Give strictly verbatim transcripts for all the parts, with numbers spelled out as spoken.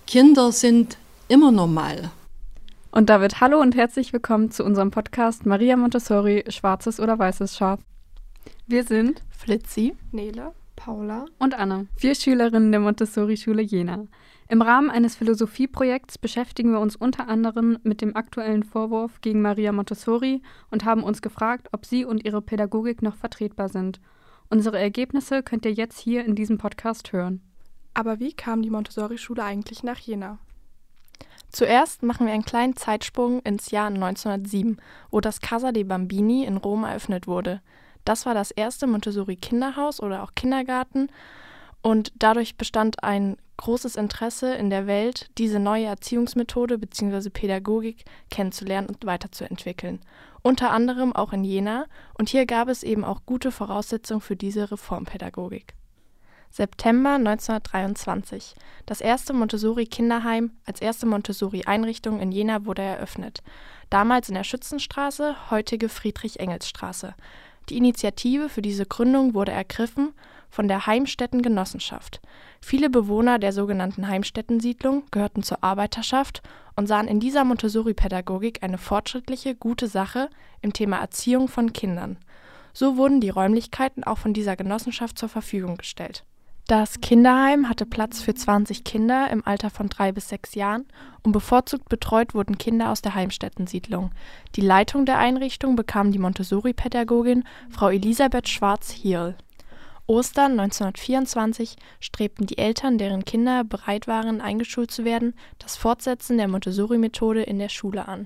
Kinder sind immer normal. Und damit hallo und herzlich willkommen zu unserem Podcast Maria Montessori, schwarzes oder weißes Schaf. Wir sind Flitzi, Nele, Paula und Anne, vier Schülerinnen der Montessori-Schule Jena. Im Rahmen eines Philosophieprojekts beschäftigen wir uns unter anderem mit dem aktuellen Vorwurf gegen Maria Montessori und haben uns gefragt, ob sie und ihre Pädagogik noch vertretbar sind. Unsere Ergebnisse könnt ihr jetzt hier in diesem Podcast hören. Aber wie kam die Montessori-Schule eigentlich nach Jena? Zuerst machen wir einen kleinen Zeitsprung ins Jahr neunzehnhundertsieben, wo das Casa dei Bambini in Rom eröffnet wurde. Das war das erste Montessori-Kinderhaus oder auch Kindergarten und dadurch bestand ein großes Interesse in der Welt, diese neue Erziehungsmethode bzw. Pädagogik kennenzulernen und weiterzuentwickeln. Unter anderem auch in Jena und hier gab es eben auch gute Voraussetzungen für diese Reformpädagogik. September neunzehnhundertdreiundzwanzig. Das erste Montessori-Kinderheim als erste Montessori-Einrichtung in Jena wurde eröffnet. Damals in der Schützenstraße, heutige Friedrich-Engels-Straße. Die Initiative für diese Gründung wurde ergriffen von der Heimstätten-Genossenschaft. Viele Bewohner der sogenannten Heimstätten-Siedlung gehörten zur Arbeiterschaft und sahen in dieser Montessori-Pädagogik eine fortschrittliche, gute Sache im Thema Erziehung von Kindern. So wurden die Räumlichkeiten auch von dieser Genossenschaft zur Verfügung gestellt. Das Kinderheim hatte Platz für zwanzig Kinder im Alter von drei bis sechs Jahren und bevorzugt betreut wurden Kinder aus der Heimstätten-Siedlung. Die Leitung der Einrichtung bekam die Montessori-Pädagogin Frau Elisabeth Schwarz-Hierl. Ostern neunzehnhundertvierundzwanzig strebten die Eltern, deren Kinder bereit waren, eingeschult zu werden, das Fortsetzen der Montessori-Methode in der Schule an.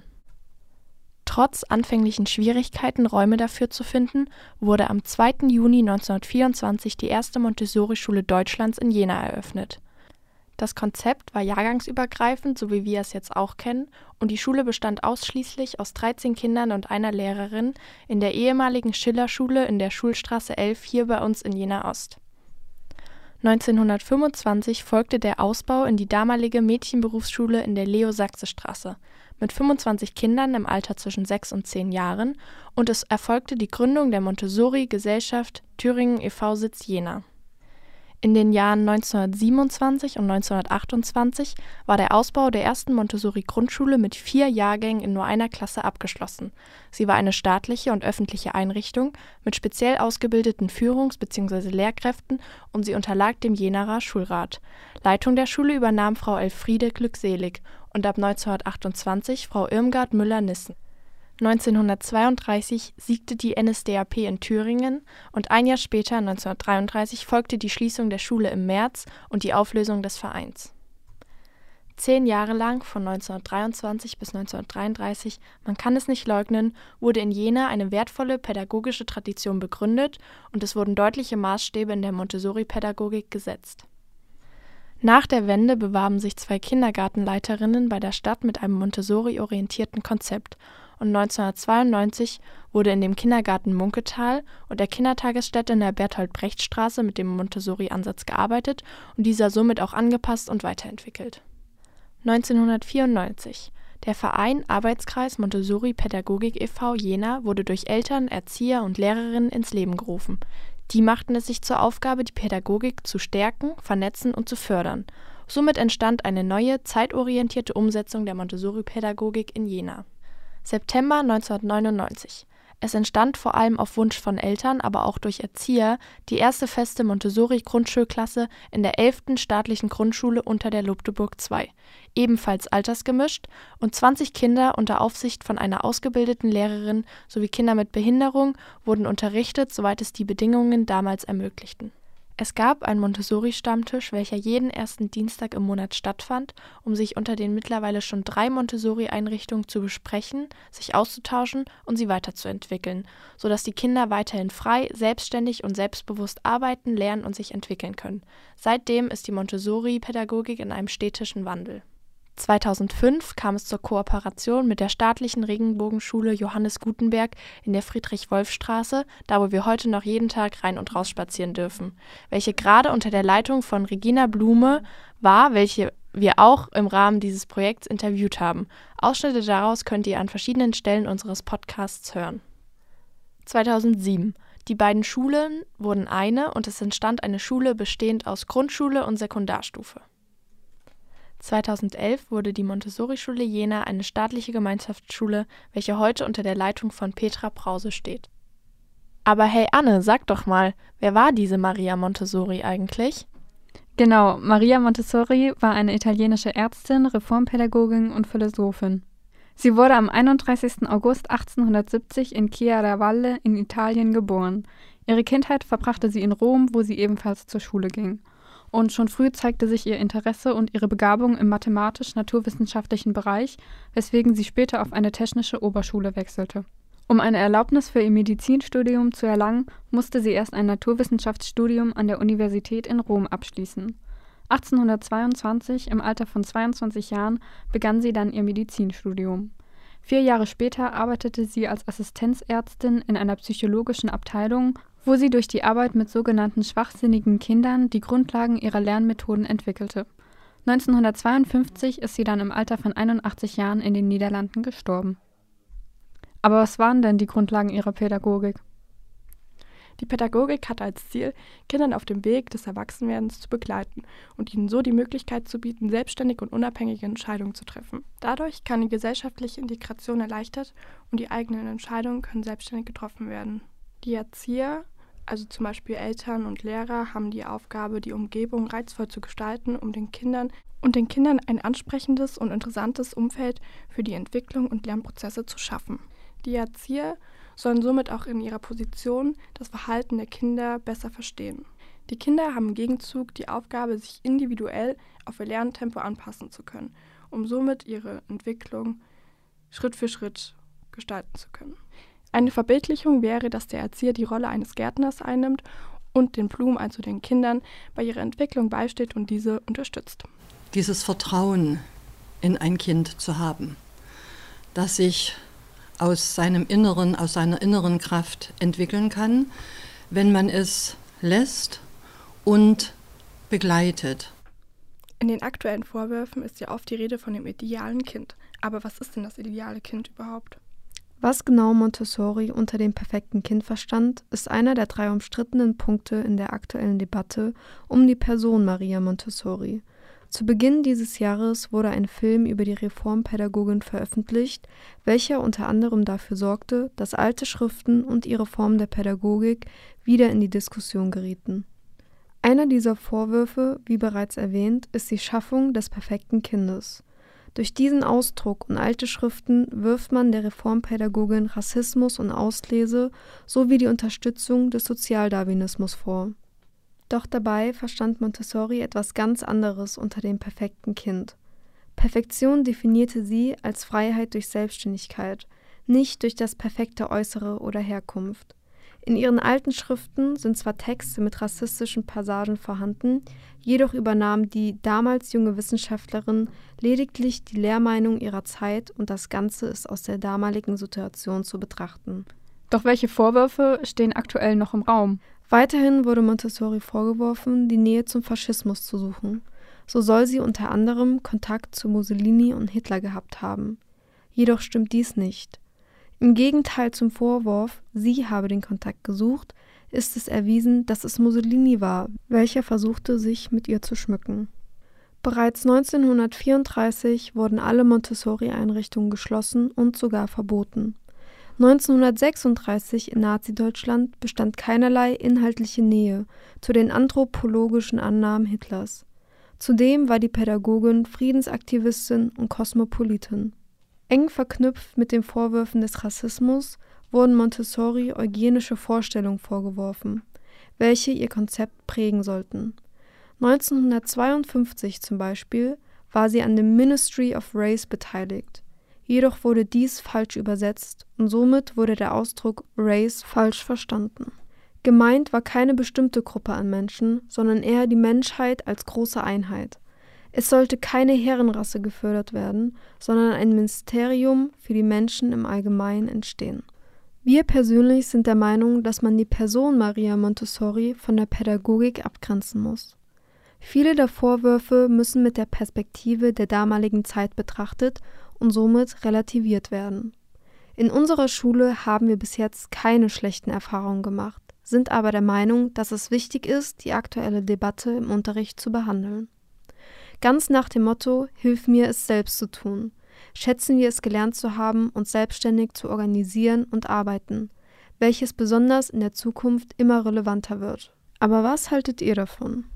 Trotz anfänglichen Schwierigkeiten, Räume dafür zu finden, wurde am zweiten Juni neunzehnhundertvierundzwanzig die erste Montessori-Schule Deutschlands in Jena eröffnet. Das Konzept war jahrgangsübergreifend, so wie wir es jetzt auch kennen, und die Schule bestand ausschließlich aus dreizehn Kindern und einer Lehrerin in der ehemaligen Schillerschule in der Schulstraße elf hier bei uns in Jena Ost. neunzehnhundertfünfundzwanzig folgte der Ausbau in die damalige Mädchenberufsschule in der Leo-Sachse-Straße mit fünfundzwanzig Kindern im Alter zwischen sechs und zehn Jahren und es erfolgte die Gründung der Montessori-Gesellschaft Thüringen e V Sitz Jena. In den Jahren neunzehnhundertsiebenundzwanzig und neunzehnhundertachtundzwanzig war der Ausbau der ersten Montessori-Grundschule mit vier Jahrgängen in nur einer Klasse abgeschlossen. Sie war eine staatliche und öffentliche Einrichtung mit speziell ausgebildeten Führungs- bzw. Lehrkräften und sie unterlag dem Jenaer Schulrat. Leitung der Schule übernahm Frau Elfriede Glückselig und ab neunzehnhundertachtundzwanzig Frau Irmgard Müller-Nissen. neunzehnhundertzweiunddreißig siegte die N S D A P in Thüringen und ein Jahr später, neunzehnhundertdreiunddreißig, folgte die Schließung der Schule im März und die Auflösung des Vereins. Zehn Jahre lang, von neunzehnhundertdreiundzwanzig bis neunzehnhundertdreiunddreißig, man kann es nicht leugnen, wurde in Jena eine wertvolle pädagogische Tradition begründet und es wurden deutliche Maßstäbe in der Montessori-Pädagogik gesetzt. Nach der Wende bewarben sich zwei Kindergartenleiterinnen bei der Stadt mit einem Montessori-orientierten Konzept und neunzehnhundertzweiundneunzig wurde in dem Kindergarten Munketal und der Kindertagesstätte in der Bertolt-Brecht-Straße mit dem Montessori-Ansatz gearbeitet und dieser somit auch angepasst und weiterentwickelt. neunzehnhundertvierundneunzig. Der Verein Arbeitskreis Montessori Pädagogik e V Jena wurde durch Eltern, Erzieher und Lehrerinnen ins Leben gerufen. Die machten es sich zur Aufgabe, die Pädagogik zu stärken, vernetzen und zu fördern. Somit entstand eine neue, zeitorientierte Umsetzung der Montessori-Pädagogik in Jena. September neunzehnhundertneunundneunzig. Es entstand vor allem auf Wunsch von Eltern, aber auch durch Erzieher, die erste feste Montessori-Grundschulklasse in der elften staatlichen Grundschule unter der Lupteburg zwei, ebenfalls altersgemischt, und zwanzig Kinder unter Aufsicht von einer ausgebildeten Lehrerin sowie Kinder mit Behinderung wurden unterrichtet, soweit es die Bedingungen damals ermöglichten. Es gab einen Montessori-Stammtisch, welcher jeden ersten Dienstag im Monat stattfand, um sich unter den mittlerweile schon drei Montessori-Einrichtungen zu besprechen, sich auszutauschen und sie weiterzuentwickeln, sodass die Kinder weiterhin frei, selbstständig und selbstbewusst arbeiten, lernen und sich entwickeln können. Seitdem ist die Montessori-Pädagogik in einem stetigen Wandel. zweitausendfünf kam es zur Kooperation mit der staatlichen Regenbogenschule Johannes Gutenberg in der Friedrich-Wolf-Straße, da wo wir heute noch jeden Tag rein und raus spazieren dürfen, welche gerade unter der Leitung von Regina Blume war, welche wir auch im Rahmen dieses Projekts interviewt haben. Ausschnitte daraus könnt ihr an verschiedenen Stellen unseres Podcasts hören. zweitausendsieben. Die beiden Schulen wurden eine und es entstand eine Schule bestehend aus Grundschule und Sekundarstufe. zweitausendelf wurde die Montessori-Schule Jena eine staatliche Gemeinschaftsschule, welche heute unter der Leitung von Petra Brause steht. Aber hey Anne, sag doch mal, wer war diese Maria Montessori eigentlich? Genau, Maria Montessori war eine italienische Ärztin, Reformpädagogin und Philosophin. Sie wurde am einunddreißigsten August achtzehnhundertsiebzig in Chiaravalle in Italien geboren. Ihre Kindheit verbrachte sie in Rom, wo sie ebenfalls zur Schule ging. Und schon früh zeigte sich ihr Interesse und ihre Begabung im mathematisch-naturwissenschaftlichen Bereich, weswegen sie später auf eine technische Oberschule wechselte. Um eine Erlaubnis für ihr Medizinstudium zu erlangen, musste sie erst ein Naturwissenschaftsstudium an der Universität in Rom abschließen. achtzehnhundertzweiundzwanzig, im Alter von zweiundzwanzig Jahren, begann sie dann ihr Medizinstudium. Vier Jahre später arbeitete sie als Assistenzärztin in einer psychologischen Abteilung, wo sie durch die Arbeit mit sogenannten schwachsinnigen Kindern die Grundlagen ihrer Lernmethoden entwickelte. neunzehnhundertzweiundfünfzig ist sie dann im Alter von einundachtzig Jahren in den Niederlanden gestorben. Aber was waren denn die Grundlagen ihrer Pädagogik? Die Pädagogik hatte als Ziel, Kindern auf dem Weg des Erwachsenwerdens zu begleiten und ihnen so die Möglichkeit zu bieten, selbstständig und unabhängige Entscheidungen zu treffen. Dadurch kann die gesellschaftliche Integration erleichtert und die eigenen Entscheidungen können selbstständig getroffen werden. Die Erzieher, also zum Beispiel Eltern und Lehrer, haben die Aufgabe, die Umgebung reizvoll zu gestalten, um den Kindern und den Kindern ein ansprechendes und interessantes Umfeld für die Entwicklung und Lernprozesse zu schaffen. Die Erzieher sollen somit auch in ihrer Position das Verhalten der Kinder besser verstehen. Die Kinder haben im Gegenzug die Aufgabe, sich individuell auf ihr Lerntempo anpassen zu können, um somit ihre Entwicklung Schritt für Schritt gestalten zu können. Eine Verbildlichung wäre, dass der Erzieher die Rolle eines Gärtners einnimmt und den Blumen, also den Kindern, bei ihrer Entwicklung beisteht und diese unterstützt. Dieses Vertrauen in ein Kind zu haben, das sich aus seinem Inneren, aus seiner inneren Kraft entwickeln kann, wenn man es lässt und begleitet. In den aktuellen Vorwürfen ist ja oft die Rede von dem idealen Kind. Aber was ist denn das ideale Kind überhaupt? Was genau Montessori unter dem perfekten Kind verstand, ist einer der drei umstrittenen Punkte in der aktuellen Debatte um die Person Maria Montessori. Zu Beginn dieses Jahres wurde ein Film über die Reformpädagogin veröffentlicht, welcher unter anderem dafür sorgte, dass alte Schriften und ihre Form der Pädagogik wieder in die Diskussion gerieten. Einer dieser Vorwürfe, wie bereits erwähnt, ist die Schaffung des perfekten Kindes. Durch diesen Ausdruck und alte Schriften wirft man der Reformpädagogin Rassismus und Auslese sowie die Unterstützung des Sozialdarwinismus vor. Doch dabei verstand Montessori etwas ganz anderes unter dem perfekten Kind. Perfektion definierte sie als Freiheit durch Selbstständigkeit, nicht durch das perfekte Äußere oder Herkunft. In ihren alten Schriften sind zwar Texte mit rassistischen Passagen vorhanden, jedoch übernahm die damals junge Wissenschaftlerin lediglich die Lehrmeinung ihrer Zeit und das Ganze ist aus der damaligen Situation zu betrachten. Doch welche Vorwürfe stehen aktuell noch im Raum? Weiterhin wurde Montessori vorgeworfen, die Nähe zum Faschismus zu suchen. So soll sie unter anderem Kontakt zu Mussolini und Hitler gehabt haben. Jedoch stimmt dies nicht. Im Gegenteil zum Vorwurf, sie habe den Kontakt gesucht, ist es erwiesen, dass es Mussolini war, welcher versuchte, sich mit ihr zu schmücken. Bereits neunzehnhundertvierunddreißig wurden alle Montessori-Einrichtungen geschlossen und sogar verboten. neunzehnhundertsechsunddreißig in Nazi-Deutschland bestand keinerlei inhaltliche Nähe zu den anthropologischen Annahmen Hitlers. Zudem war die Pädagogin Friedensaktivistin und Kosmopolitin. Eng verknüpft mit den Vorwürfen des Rassismus wurden Montessori eugenische Vorstellungen vorgeworfen, welche ihr Konzept prägen sollten. neunzehnhundertzweiundfünfzig zum Beispiel war sie an dem Ministry of Race beteiligt. Jedoch wurde dies falsch übersetzt und somit wurde der Ausdruck Race falsch verstanden. Gemeint war keine bestimmte Gruppe an Menschen, sondern eher die Menschheit als große Einheit. Es sollte keine Herrenrasse gefördert werden, sondern ein Ministerium für die Menschen im Allgemeinen entstehen. Wir persönlich sind der Meinung, dass man die Person Maria Montessori von der Pädagogik abgrenzen muss. Viele der Vorwürfe müssen mit der Perspektive der damaligen Zeit betrachtet und somit relativiert werden. In unserer Schule haben wir bis jetzt keine schlechten Erfahrungen gemacht, sind aber der Meinung, dass es wichtig ist, die aktuelle Debatte im Unterricht zu behandeln. Ganz nach dem Motto, hilf mir, es selbst zu tun. Schätzen wir es gelernt zu haben, uns selbstständig zu organisieren und arbeiten, welches besonders in der Zukunft immer relevanter wird. Aber was haltet ihr davon?